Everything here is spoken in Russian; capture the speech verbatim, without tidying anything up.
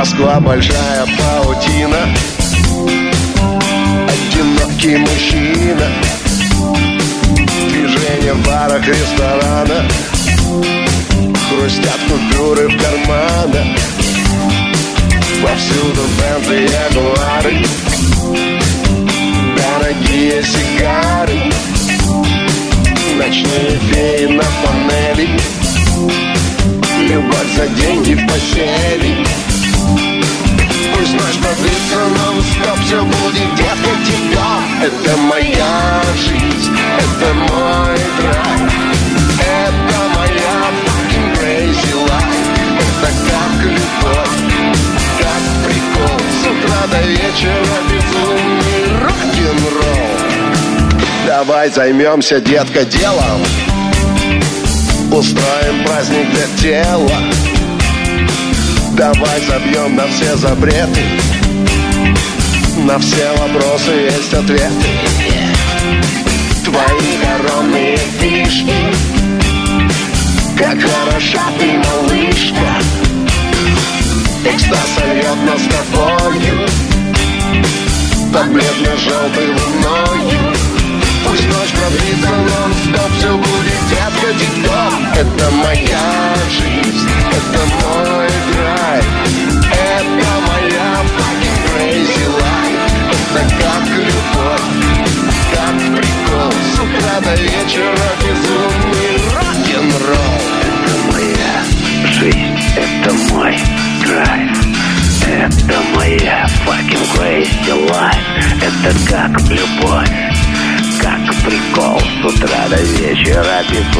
Москва большая паутина, одинокий мужчина, движение в барах, ресторанах, хрустят купюры в карманах, повсюду Бентли и Ягуары, дорогие сигары, ночные феи на панели, любовь за деньги в постели. Пусть ночь продлится нон-стоп, все будет, детка, тепло. Это моя жизнь, это мой драйв, это моя fucking crazy life. Это как любовь, как прикол, с утра до вечера безумный рок-н-ролл. Давай займемся, детка, делом, устроим праздник для тела. Давай забьем на все запреты, на все вопросы есть ответы. Твои коронные фишки, как хороша ты, малышка. Экстаз сольет нас тобою под бледно-желтой луною. Пусть ночь продлится нон-стоп, все будет, детка, диктоп. Это моя жизнь, это мой драйв, это моя fucking crazy life. Это как любовь, как прикол, с утра до вечера безумный рок-н-ролл. Это моя жизнь, это мой драйв, это моя fucking crazy life. Это как любовь, как прикол, с утра до вечера безумный